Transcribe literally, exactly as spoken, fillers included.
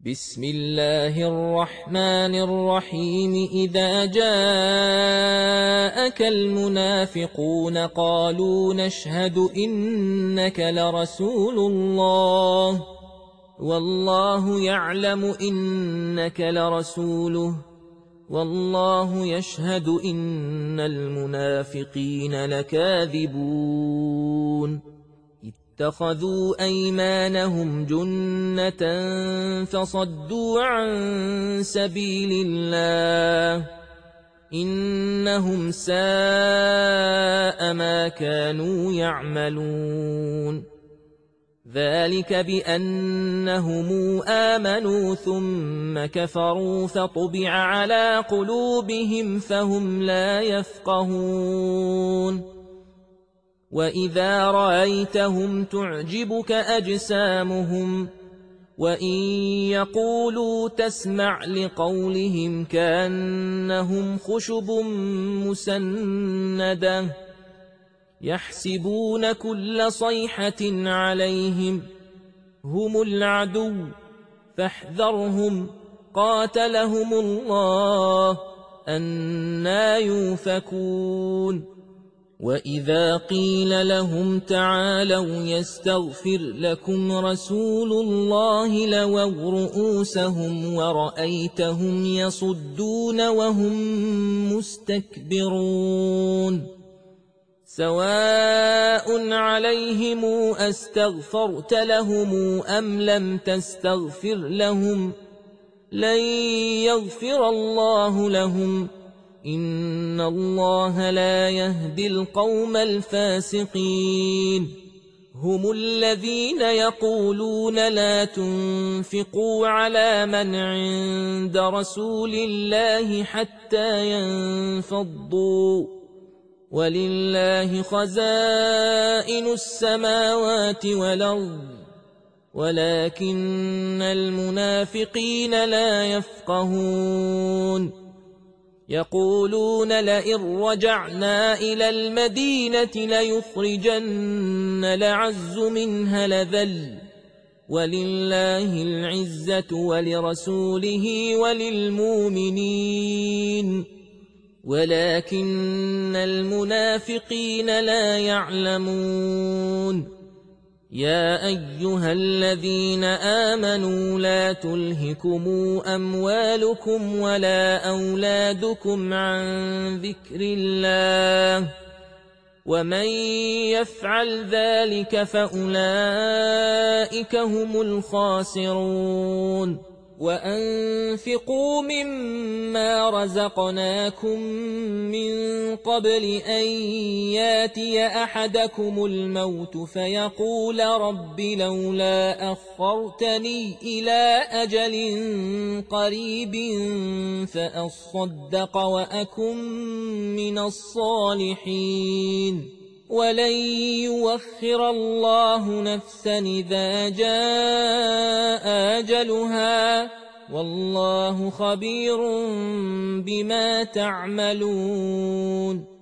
بسم الله الرحمن الرحيم إذا جاءك المنافقون قالوا نشهد إنك لرسول الله والله يعلم إنك لرسوله والله يشهد إن المنافقين لكاذبون اتخذوا أيمانهم جنة فصدوا عن سبيل الله إنهم ساء ما كانوا يعملون ذلك بأنهم آمنوا ثم كفروا فطبع على قلوبهم فهم لا يفقهون وإذا رأيتهم تعجبك أجسامهم وإن يقولوا تسمع لقولهم كأنهم خشب مسندة يحسبون كل صيحة عليهم هم العدو فاحذرهم قاتلهم الله أنى يؤفكون وإذا قيل لهم تعالوا يستغفر لكم رسول الله لووا رؤوسهم ورأيتهم يصدون وهم مستكبرون سواء عليهم أستغفرت لهم أم لم تستغفر لهم لن يغفر الله لهم إن الله لا يهدي القوم الفاسقين هم الذين يقولون لا تنفقوا على من عند رسول الله حتى ينفضوا ولله خزائن السماوات والأرض ولكن المنافقين لا يفقهون يقولون لئن رجعنا إلى المدينة ليخرجن الأعز منها الأذل ولله العزة ولرسوله وللمؤمنين ولكن المنافقين لا يعلمون يا أيها الذين آمنوا لا تلهكم أموالكم ولا أولادكم عن ذكر الله ومن يفعل ذلك فأولئك هم الخاسرون وأنفقوا مما رزقناكم من قبل أن ياتي أحدكم الموت فيقول رب لولا أخرتني إلى أجل قريب فأصدق وأكن من الصالحين ولن يوخر الله نفسا إذا جاء أجلها والله خبير بما تعملون